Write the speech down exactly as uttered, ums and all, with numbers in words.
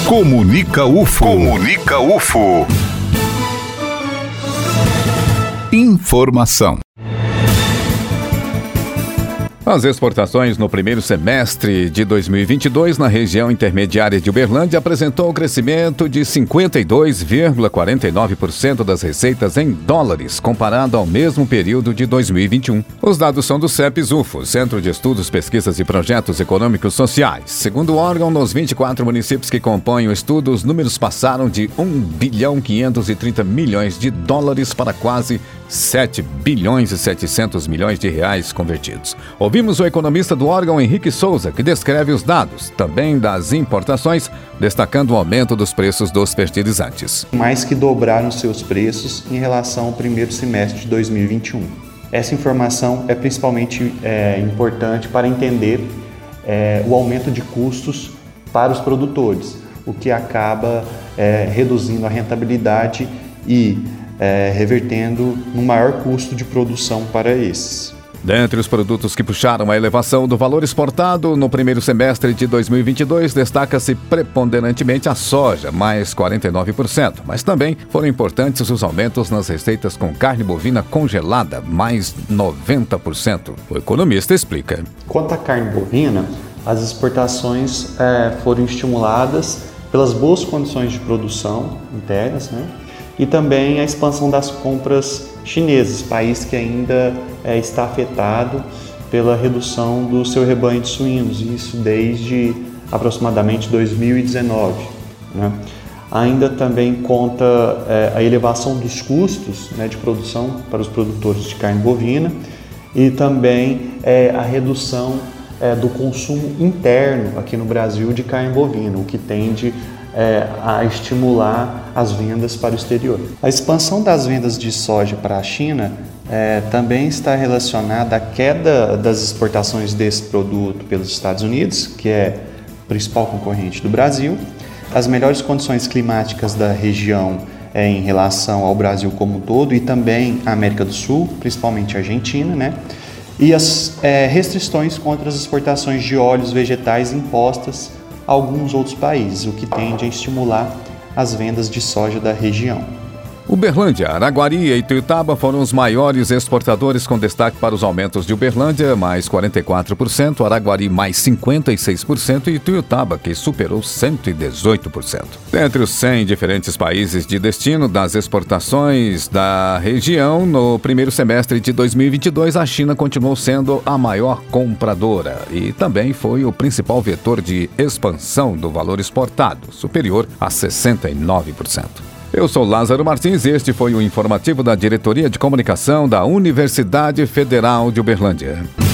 Comunica U F O. Comunica U F O. Informação. As exportações no primeiro semestre de dois mil e vinte e dois na região intermediária de Uberlândia apresentou um crescimento de cinquenta e dois vírgula quarenta e nove por cento das receitas em dólares, comparado ao mesmo período de dois mil e vinte e um. Os dados são do CEPES-U F O, Centro de Estudos, Pesquisas e Projetos Econômicos Sociais. Segundo o órgão, nos vinte e quatro municípios que compõem o estudo, os números passaram de um bilhão quinhentos e trinta milhões de dólares para quase sete bilhões e setecentos milhões de reais convertidos. Ouvimos o economista do órgão, Henrique Souza, que descreve os dados, também das importações, destacando o aumento dos preços dos fertilizantes. Mais que dobraram seus preços em relação ao primeiro semestre de dois mil e vinte e um. Essa informação é principalmente é, importante para entender é, o aumento de custos para os produtores, o que acaba é, reduzindo a rentabilidade e É, revertendo no maior custo de produção para esses. Dentre os produtos que puxaram a elevação do valor exportado no primeiro semestre de dois mil e vinte e dois, destaca-se preponderantemente a soja, mais quarenta e nove por cento, mas também foram importantes os aumentos nas receitas com carne bovina congelada, mais noventa por cento. O economista explica. Quanto à carne bovina, as exportações é, foram estimuladas pelas boas condições de produção internas, né? E também a expansão das compras chinesas, país que ainda é, está afetado pela redução do seu rebanho de suínos, isso desde aproximadamente dois mil e dezenove. Né? Ainda também conta é, a elevação dos custos, né, de produção para os produtores de carne bovina e também é, a redução é, do consumo interno aqui no Brasil de carne bovina, o que tende É, a estimular as vendas para o exterior. A expansão das vendas de soja para a China é, também está relacionada à queda das exportações desse produto pelos Estados Unidos, que é o principal concorrente do Brasil, as melhores condições climáticas da região é, em relação ao Brasil como um todo e também à América do Sul, principalmente a Argentina, né? E as é, restrições contra as exportações de óleos vegetais impostas a alguns outros países, o que tende a estimular as vendas de soja da região. Uberlândia, Araguari e Ituiutaba foram os maiores exportadores, com destaque para os aumentos de Uberlândia, mais quarenta e quatro por cento, Araguari, mais cinquenta e seis por cento e Ituiutaba, que superou cento e dezoito por cento. Dentre os cem diferentes países de destino das exportações da região, no primeiro semestre de dois mil e vinte e dois, a China continuou sendo a maior compradora e também foi o principal vetor de expansão do valor exportado, superior a sessenta e nove por cento. Eu sou Lázaro Martins e este foi o informativo da Diretoria de Comunicação da Universidade Federal de Uberlândia.